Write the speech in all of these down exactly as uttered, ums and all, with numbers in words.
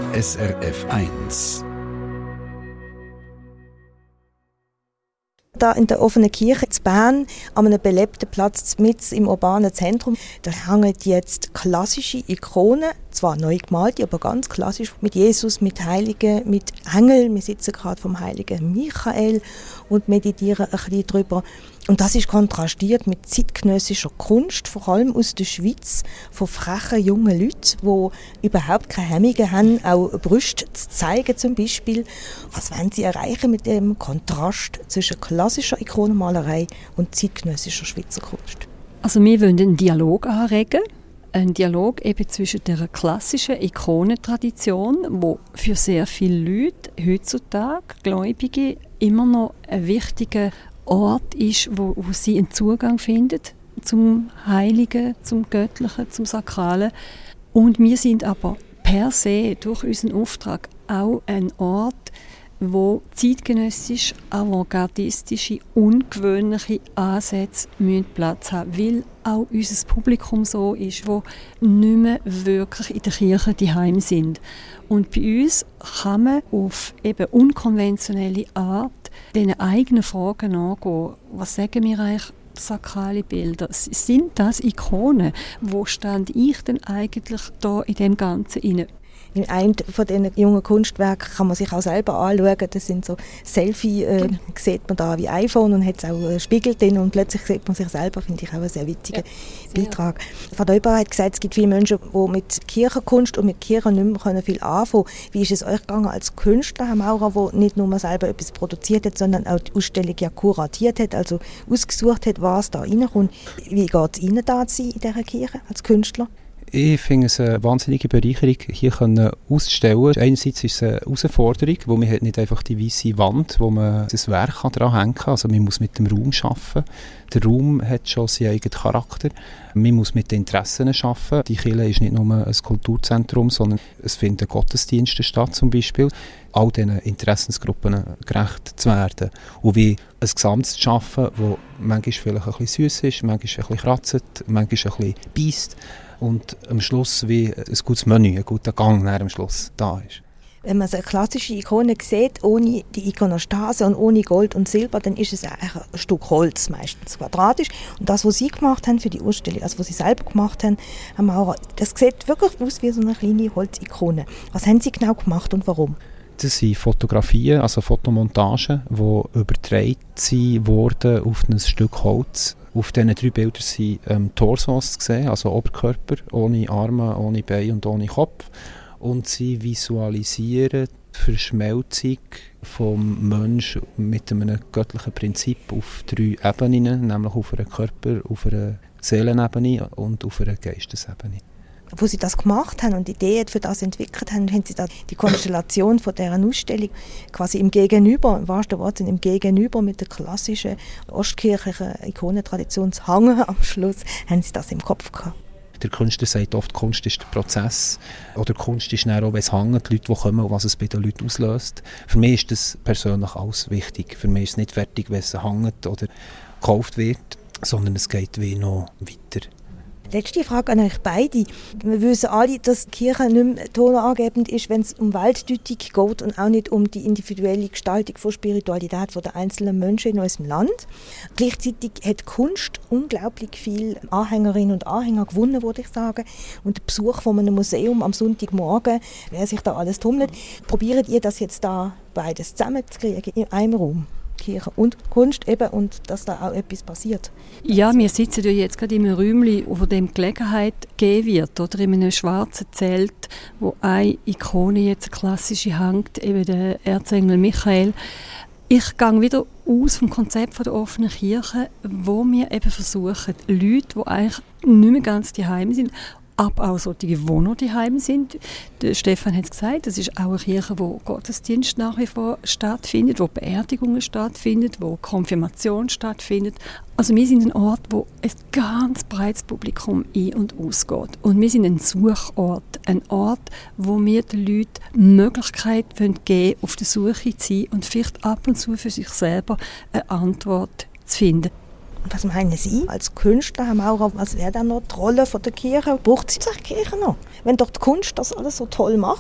S R F eins. Da in der offenen Kirche in Bern, an einem belebten Platz mitten im urbanen Zentrum, da hängen jetzt klassische Ikonen, zwar neu gemalt, aber ganz klassisch, mit Jesus, mit Heiligen, mit Engeln. Wir sitzen gerade vom Heiligen Michael und meditieren ein bisschen drüber. Und das ist kontrastiert mit zeitgenössischer Kunst, vor allem aus der Schweiz, von frechen jungen Leuten, die überhaupt keine Hemmungen haben, auch Brüste zu zeigen zum Beispiel. Was wollen sie erreichen mit dem Kontrast zwischen klassischer Ikonenmalerei und zeitgenössischer Schweizer Kunst? Also wir wollen einen Dialog anregen. Ein Dialog eben zwischen der klassischen Ikonentradition, wo für sehr viele Leute heutzutage, Gläubige, immer noch ein wichtiger Ort ist, wo, wo sie einen Zugang finden zum Heiligen, zum Göttlichen, zum Sakralen. Und wir sind aber per se durch unseren Auftrag auch ein Ort, wo zeitgenössisch, avantgardistische, ungewöhnliche Ansätze Platz haben müssen, weil auch unser Publikum so ist, wo nicht mehr wirklich in der Kirche daheim sind. Und bei uns kann man auf eben unkonventionelle Art diesen eigenen Fragen nachgehen. Was sagen wir eigentlich? Sakrale Bilder. Sind das Ikonen? Wo stand ich denn eigentlich da in dem Ganzen inne? In einem von diesen jungen Kunstwerken kann man sich auch selber anschauen. Das sind so Selfie, äh, genau. Sieht man da wie iPhone und hat auch einen Spiegel drin und plötzlich sieht man sich selber, finde ich auch einen sehr witzigen ja, Beitrag. Frau Deuber hat gesagt, es gibt viele Menschen, die mit Kirchenkunst und mit Kirche nicht mehr viel anfangen können. Wie ist es euch gegangen als Künstler, Herr Maurer, der nicht nur selber etwas produziert hat, sondern auch die Ausstellung ja kuratiert hat, also ausgesucht hat, was da reinkommt. Wie geht es Ihnen da zu sein in dieser Kirche als Künstler? Ich finde es eine wahnsinnige Bereicherung, hier auszustellen. Einerseits ist es eine Herausforderung, wo man hat nicht einfach die weisse Wand, wo man das Werk dran hängen kann. Also man muss mit dem Raum arbeiten. Der Raum hat schon seinen eigenen Charakter. Man muss mit den Interessen arbeiten. Die Kirche ist nicht nur ein Kulturzentrum, sondern es finden Gottesdienste statt zum Beispiel. All diesen Interessensgruppen gerecht zu werden. Und wie ein Gesamtes zu schaffen, das manchmal vielleicht ein bisschen süß ist, manchmal ein bisschen kratzt, manchmal ein bisschen beisst. Und am Schluss wie ein gutes Menü, ein guter Gang nach am Schluss da ist. Wenn man so eine klassische Ikone sieht, ohne die Ikonostase und ohne Gold und Silber, dann ist es eigentlich ein Stück Holz, meistens quadratisch. Und das, was Sie gemacht haben für die Ausstellung, also was Sie selber gemacht haben, Herr Maurer, das sieht wirklich aus wie so eine kleine Holzikone. Was haben Sie genau gemacht und warum? Das sind Fotografien, also Fotomontagen, die übertragen wurden auf ein Stück Holz. Auf diesen drei Bildern sind ähm, Torsos zu sehen, also Oberkörper, ohne Arme, ohne Beine und ohne Kopf. Und sie visualisieren die Verschmelzung vom Menschen mit einem göttlichen Prinzip auf drei Ebenen, nämlich auf einer Körper-, auf einer Seelenebene und auf einer Geistesebene. Wo Sie das gemacht haben und Ideen für das entwickelt haben, haben Sie da die Konstellation von dieser Ausstellung quasi im Gegenüber, im wahrsten Worte im Gegenüber mit der klassischen ostkirchlichen Ikonentradition zu hängen am Schluss, haben Sie das im Kopf gehabt? Der Künstler sagt oft, Kunst ist der Prozess. Oder Kunst ist dann auch, wenn es hängt, die Leute, die kommen und was es bei den Leuten auslöst. Für mich ist das persönlich alles wichtig. Für mich ist es nicht fertig, wenn es hängt oder gekauft wird, sondern es geht wie noch weiter. Letzte Frage an euch beide. Wir wissen alle, dass die Kirche nicht mehr tonangebend ist, wenn es um Weltdeutung geht und auch nicht um die individuelle Gestaltung von Spiritualität der einzelnen Menschen in unserem Land. Gleichzeitig hat Kunst unglaublich viele Anhängerinnen und Anhänger gewonnen, würde ich sagen. Und der Besuch von einem Museum am Sonntagmorgen, wer sich da alles tummelt, probiert ihr das jetzt da beides zusammenzukriegen in einem Raum? Kirche und Kunst eben, und dass da auch etwas passiert. Ja, wir sitzen ja jetzt gerade in einem Räumchen, wo dem Gelegenheit gegeben wird, oder in einem schwarzen Zelt, wo eine Ikone jetzt eine klassische hängt, eben der Erzengel Michael. Ich gehe wieder aus vom Konzept von der offenen Kirche, wo wir eben versuchen, Leute, die eigentlich nicht mehr ganz daheim sind, aber auch solche, die noch daheim sind. Der Stefan hat es gesagt, das ist auch eine Kirche, wo Gottesdienst nach wie vor stattfindet, wo Beerdigungen stattfinden, wo Konfirmation stattfindet. Also wir sind ein Ort, wo ein ganz breites Publikum ein- und ausgeht. Und wir sind ein Suchort, ein Ort, wo wir den Leuten die Möglichkeit geben wollen, auf der Suche zu sein und vielleicht ab und zu für sich selber eine Antwort zu finden. Was meinen Sie als Künstler, Herr Maurer, was wäre dann noch die Rolle von der Kirche? Braucht sie die Kirche noch? Wenn doch die Kunst das alles so toll macht?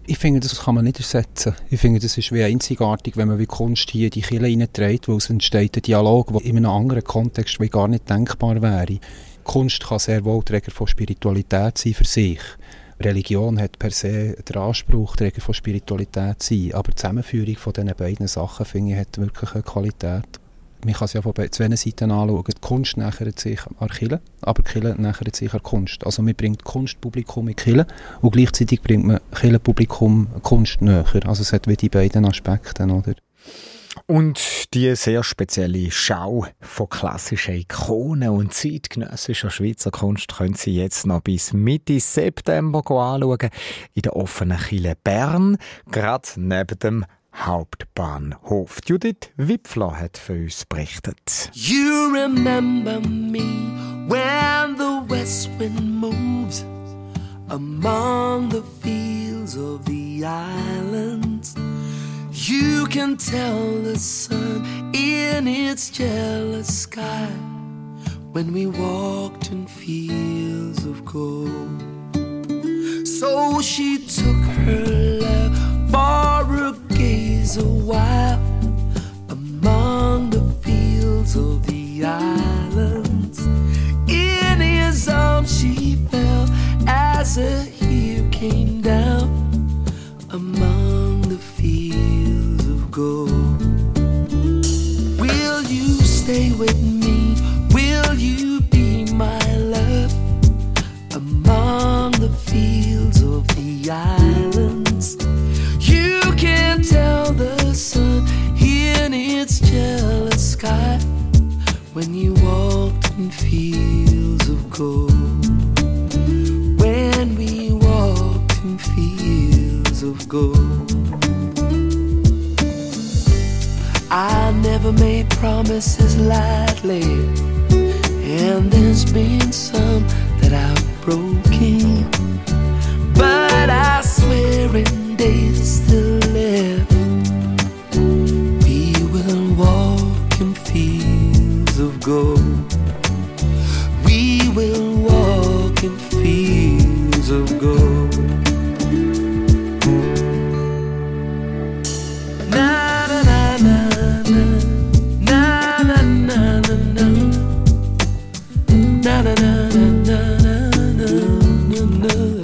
Ich finde, das kann man nicht ersetzen. Ich finde, das ist wie einzigartig, wenn man wie Kunst hier in die Kirche hineinträgt, weil es entsteht ein Dialog, der in einem anderen Kontext wie gar nicht denkbar wäre. Kunst kann sehr wohl Träger von Spiritualität sein für sich. Religion hat per se den Anspruch, Träger von Spiritualität zu sein, aber die Zusammenführung von diesen beiden Sachen, finde ich, hat wirklich eine Qualität. Man kann es ja von zwei Seiten anschauen. Die Kunst nähert sich an der Kirche, aber die Kirche nähert sich an Kunst. Also man bringt Kunstpublikum in die Kirche und gleichzeitig bringt man Kirchenpublikum Kunst näher. Also es hat wie die beiden Aspekte, oder? Und die sehr spezielle Schau von klassischen Ikonen und zeitgenössischer Schweizer Kunst können Sie jetzt noch bis Mitte September anschauen in der offenen Kirche Bern, gerade neben dem Hauptbahnhof. Judith Wipfler hat für uns berichtet. You remember me when the west wind moves among the fields of the islands. You can tell the sun in its jealous sky when we walked in fields of gold. So she took her love for a gaze a while among the fields of the islands. In his arms she fell as a tear came down among the fields of gold. Will you stay with me? Will you be my love among the fields of the islands? You can tell the sun in its jealous sky when you walked in fields of gold. When we walked in fields of gold. I never made promises lightly, and there's been some that I've broken, but I swear in days still left we will walk in fields of gold. We will walk in fields of gold. Na na na na na na na na na na na na na na na.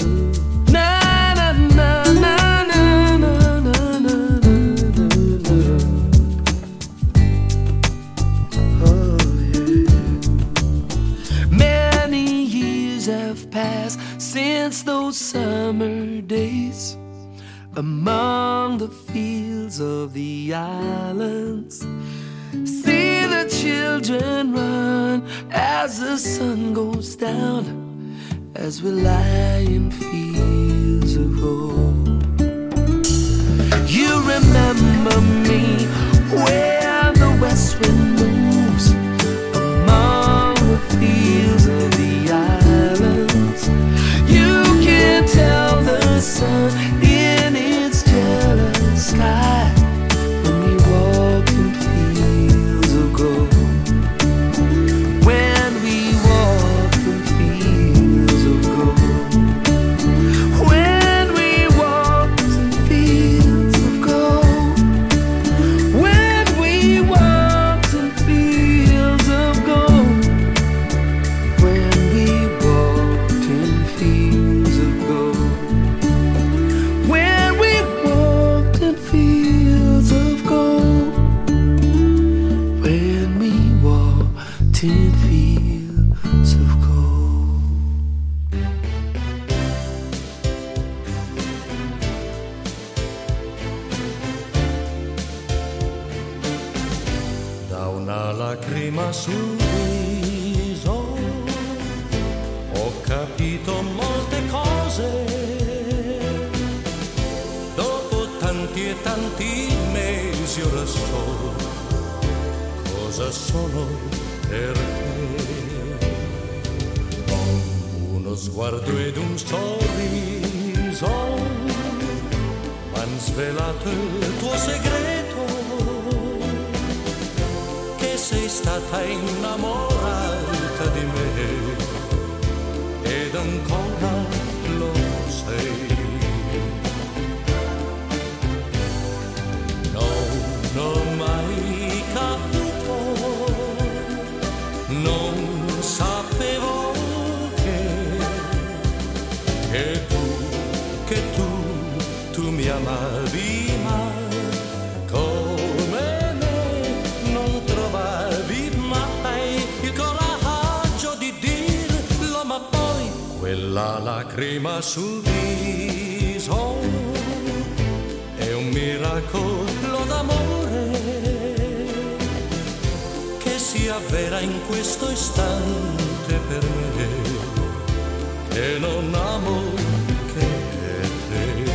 Since those summer days among the fields of the islands, see the children run as the sun goes down, as we lie in fields of gold. You remember me when the west wind moves among the fields of the islands. You can tell the sun in its jealous sky when we walk in fields of gold. When we walk in fields of gold. When we walk in fields of gold. When we walk in fields of gold. When we walked in fields of gold. When we walked in fields of gold. When we walked in fields of gold. Da una lacrima sul viso ho capito molte cose. Dopo tanti e tanti mesi ora so cosa sono per te. Uno sguardo ed un sorriso m'han svelato il tuo segreto, che sei stata innamorata di me ed ancora lo sei. amavi mai, come me non trovavi mai il coraggio di dirlo, ma poi quella lacrima sul viso è un miracolo d'amore che si avvera in questo istante per me, che non amo che te.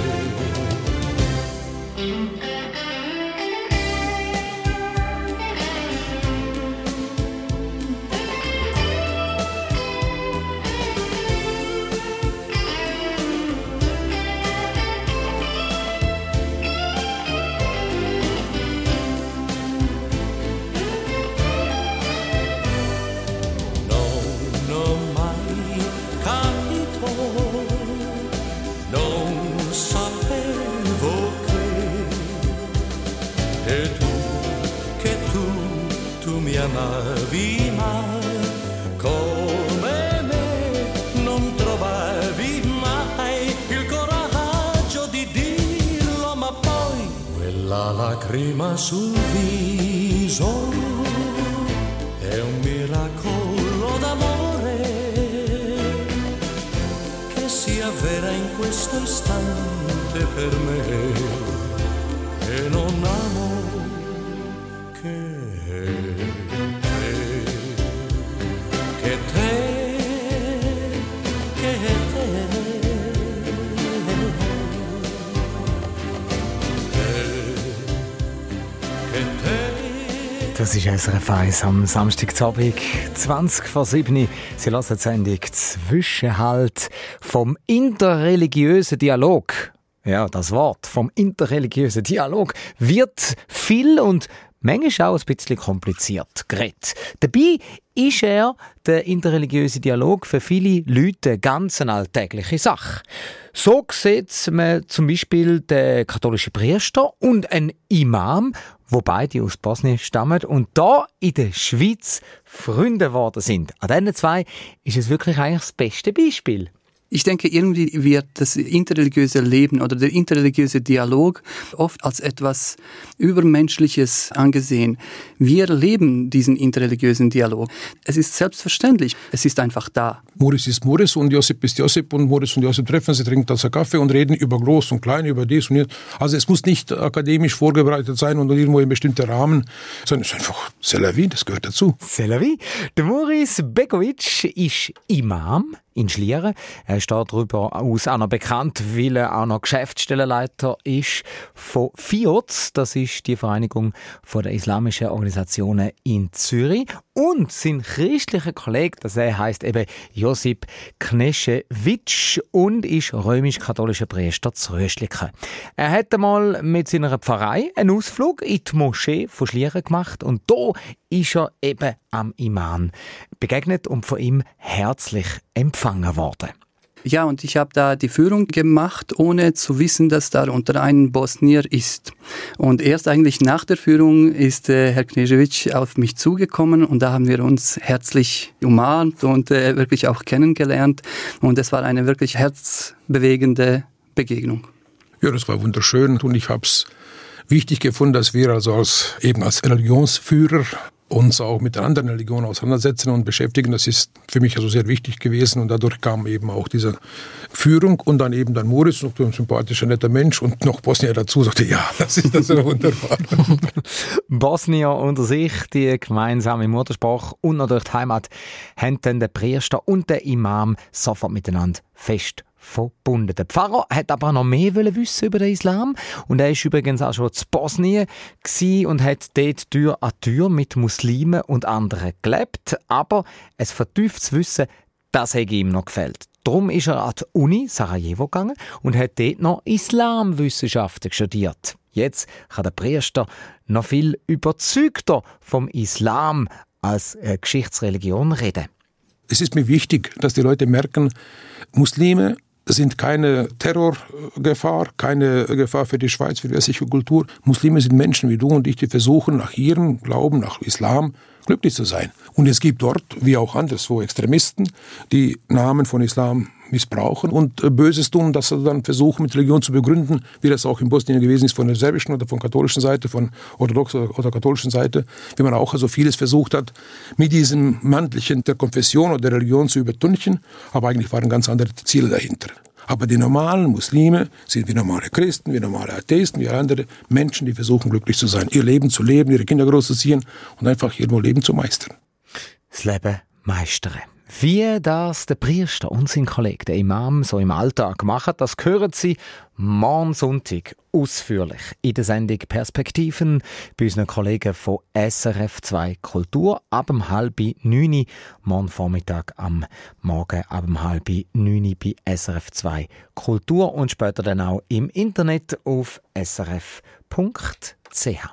Amavi mai, come me non trovavi mai il coraggio di dirlo, ma poi quella lacrima sul viso è un miracolo d'amore che si avvera in questo istante per me, e non amo che Das ist S R F eins am Samstagabend, zwanzig vor sieben. Sie hören die Sendung «Zwischenhalt» vom interreligiösen Dialog. Ja, das Wort vom interreligiösen Dialog wird viel und manchmal auch ein bisschen kompliziert geredet. Dabei ist er, der interreligiöse Dialog, für viele Leute eine ganz alltägliche Sache. So sieht man zum Beispiel den katholischen Priester und einen Imam, wo beide aus Bosnien stammen und da in der Schweiz Freunde geworden sind. An diesen zwei ist es wirklich eigentlich das beste Beispiel. Ich denke, irgendwie wird das interreligiöse Leben oder der interreligiöse Dialog oft als etwas Übermenschliches angesehen. Wir leben diesen interreligiösen Dialog. Es ist selbstverständlich, es ist einfach da. Moritz ist Moritz und Josip ist Josip und Moritz und Josip treffen sich, trinken Tasse Kaffee und reden über Groß und Klein, über dies und jenes. Also es muss nicht akademisch vorbereitet sein und irgendwo in bestimmten Rahmen, sondern es ist einfach c'est la vie, das gehört dazu. C'est la vie. Der Moritz Begovic ist Imam in Schlieren. Er ist darüber aus auch noch bekannt, weil er auch noch Geschäftsstellenleiter ist von F I O Z. Das ist die Vereinigung von der islamischen Organisationen in Zürich. Und sein christlicher Kollege, das heisst eben Josip Knežević und ist römisch-katholischer Priester zu Röstliken. Er hat einmal mit seiner Pfarrei einen Ausflug in die Moschee von Schlieren gemacht und da ist er eben am Imam begegnet und von ihm herzlich empfangen worden. Ja, und ich habe da die Führung gemacht, ohne zu wissen, dass da unter ein Bosnier ist. Und erst eigentlich nach der Führung ist äh, Herr Knežević auf mich zugekommen und da haben wir uns herzlich umarmt und äh, wirklich auch kennengelernt. Und es war eine wirklich herzbewegende Begegnung. Ja, das war wunderschön und ich habe es wichtig gefunden, dass wir also als, eben als Religionsführer uns auch mit der anderen Religion auseinandersetzen und beschäftigen. Das ist für mich also sehr wichtig gewesen und dadurch kam eben auch diese Führung und dann eben dann Moritz, noch ein sympathischer, netter Mensch und noch Bosnier dazu, sagte, ja, das ist das ja wunderbar. Bosnier unter sich, die gemeinsame Muttersprache und natürlich die Heimat, haben dann der Priester und der Imam sofort miteinander fest verbunden. Der Pfarrer hat aber noch mehr wissen über den Islam und er war übrigens auch schon zu Bosnien und hat dort Tür an Tür mit Muslimen und anderen gelebt, aber ein vertieftes Wissen, das hat ihm noch gefällt. Darum ist er an die Uni Sarajevo gegangen und hat dort noch Islamwissenschaften studiert. Jetzt kann der Priester noch viel überzeugter vom Islam als äh, Geschichtsreligion reden. Es ist mir wichtig, dass die Leute merken, Muslime sind keine Terrorgefahr, keine Gefahr für die Schweiz, für die westliche Kultur. Muslime sind Menschen wie du und ich, die versuchen, nach ihrem Glauben, nach Islam, glücklich zu sein. Und es gibt dort, wie auch anderswo, Extremisten, die Namen von Islam missbrauchen und äh, Böses tun, das sie dann versuchen mit Religion zu begründen, wie das auch in Bosnien gewesen ist, von der serbischen oder von katholischen Seite, von orthodoxer oder katholischen Seite, wie man auch also vieles versucht hat, mit diesem Mäntelchen der Konfession oder der Religion zu übertünchen, aber eigentlich waren ganz andere Ziele dahinter. Aber die normalen Muslime sind wie normale Christen, wie normale Atheisten, wie andere Menschen, die versuchen, glücklich zu sein, ihr Leben zu leben, ihre Kinder großzuziehen und einfach ihr Leben zu meistern. Das Leben meistern. Wie das der Priester und sein Kollege, der Imam, so im Alltag machen, das hören Sie morgen Sonntag ausführlich in der Sendung Perspektiven bei unseren Kollegen von S R F zwei Kultur ab um halb neun, morgen Vormittag am Morgen ab um halb neun bei S R F zwei Kultur und später dann auch im Internet auf s r f punkt c h.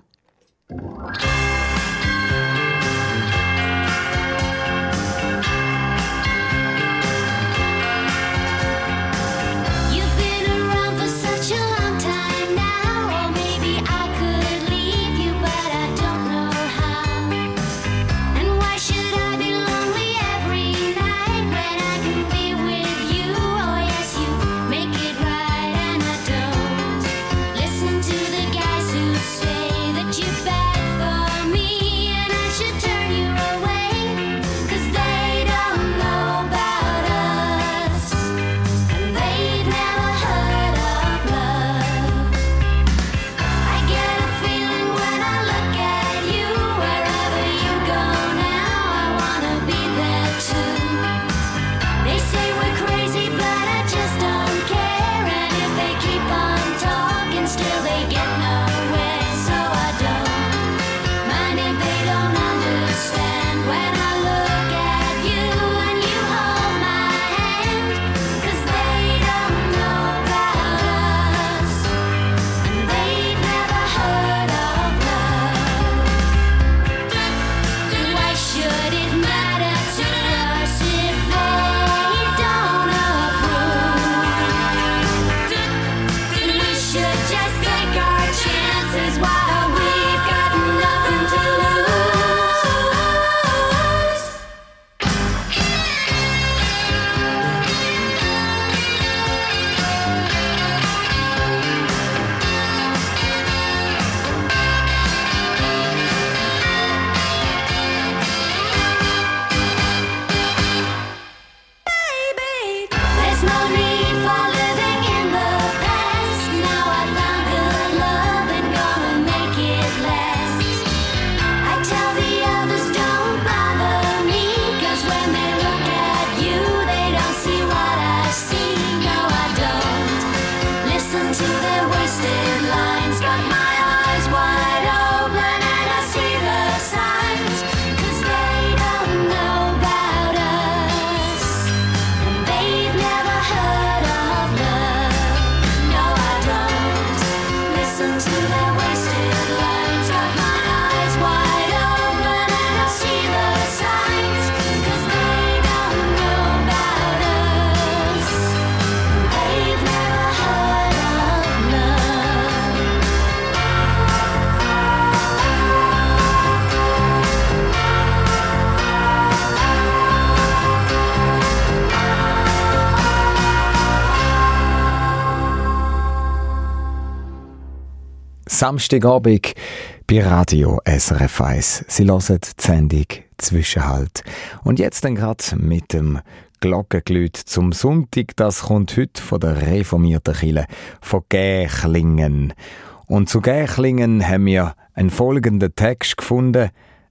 Samstagabend bei Radio S R F eins. Sie hören die Sendung «Zwischenhalt». Und jetzt dann gerade mit dem Glockengeläut zum Sonntag. Das kommt heute von der reformierten Kirche von Gächlingen. Und zu Gächlingen haben wir einen folgenden Text gefunden.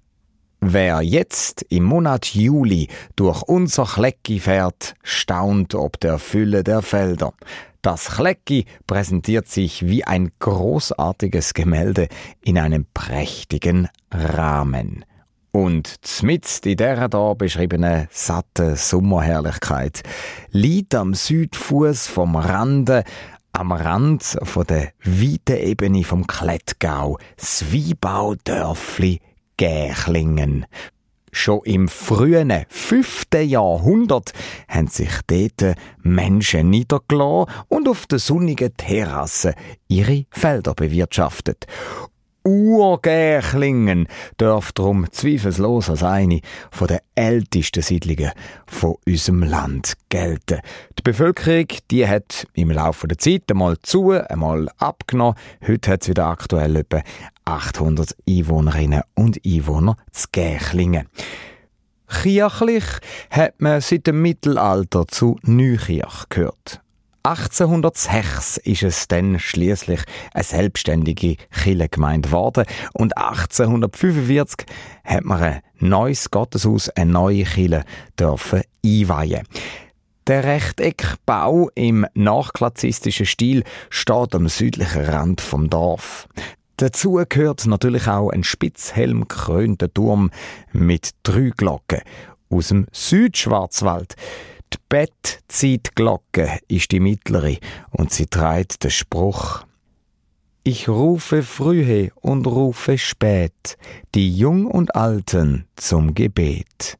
Wer jetzt im Monat Juli durch unser Chlecki fährt, staunt ob der Fülle der Felder. Das Chlecki präsentiert sich wie ein großartiges Gemälde in einem prächtigen Rahmen. Und zmitzt in dieser da beschriebenen satten Sommerherrlichkeit liegt am Südfuss vom Rande, am Rand von der weiten Ebene vom Klettgau, das Weinbaudörfli Gächlingen. Schon im frühen fünften Jahrhundert haben sich dort Menschen niedergelassen und auf der sonnigen Terrasse ihre Felder bewirtschaftet. Urgächlingen dürfte darum zweifellos als eine der ältesten Siedlungen von unserem Land gelten. Die Bevölkerung die hat im Laufe der Zeit einmal zu, einmal abgenommen. Heute hat es wieder aktuell etwa achthundert Einwohnerinnen und Einwohner zu Gächlingen. Kirchlich hat man seit dem Mittelalter zu Neukirch gehört. achtzehnhundertsechs ist es dann schliesslich eine selbstständige Kirchengemeinde geworden und achtzehnhundertfünfundvierzig hat man ein neues Gotteshaus, eine neue Kirche dürfen einweihen. Der Rechteckbau im nachklassizistischen Stil steht am südlichen Rand vom Dorf. Dazu gehört natürlich auch ein spitzhelmgekrönter Turm mit drei Glocken aus dem Südschwarzwald. Die Bettzeitglocke ist die mittlere und sie trägt den Spruch: Ich rufe frühe und rufe spät, die Jung und Alten zum Gebet.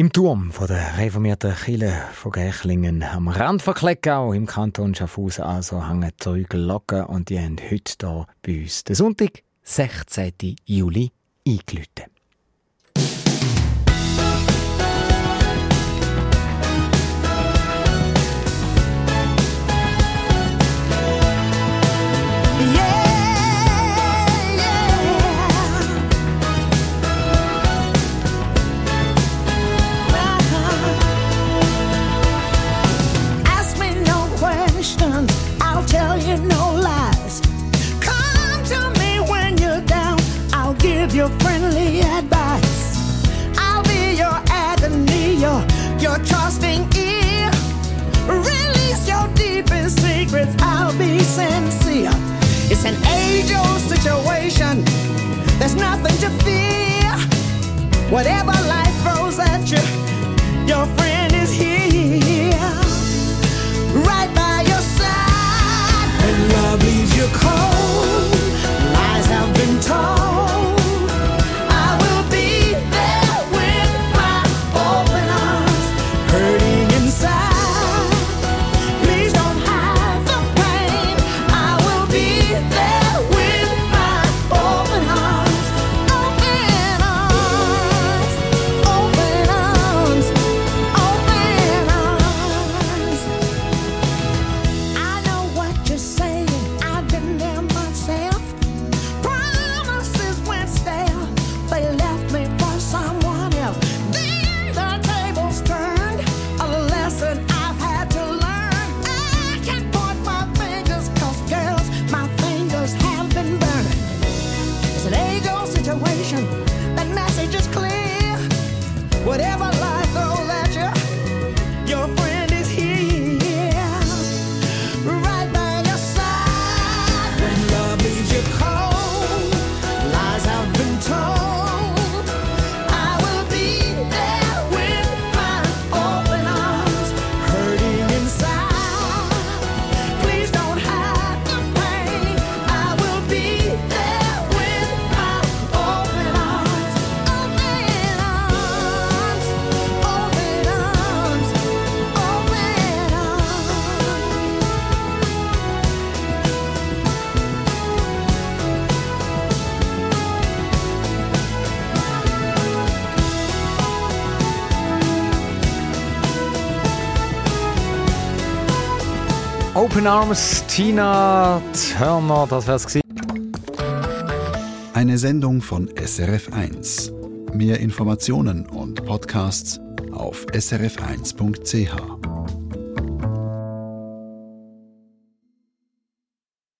Im Turm von der reformierten Kirche von Gächlingen am Rand von Kleckau im Kanton Schaffhausen also hängen drei Glocken und die haben heute hier bei uns den Sonntag, sechzehnten Juli, eingeläutet. Your friendly advice. I'll be your agony, your, your trusting ear. Release your deepest secrets, I'll be sincere. It's an age-old situation, there's nothing to fear. Whatever life throws at you, your friend is here, right by your side. When love leaves you cold, lies have been told. Open Arms, Tina Turner, das wär's gewesen. Eine Sendung von S R F eins. Mehr Informationen und Podcasts auf s r f eins punkt c h.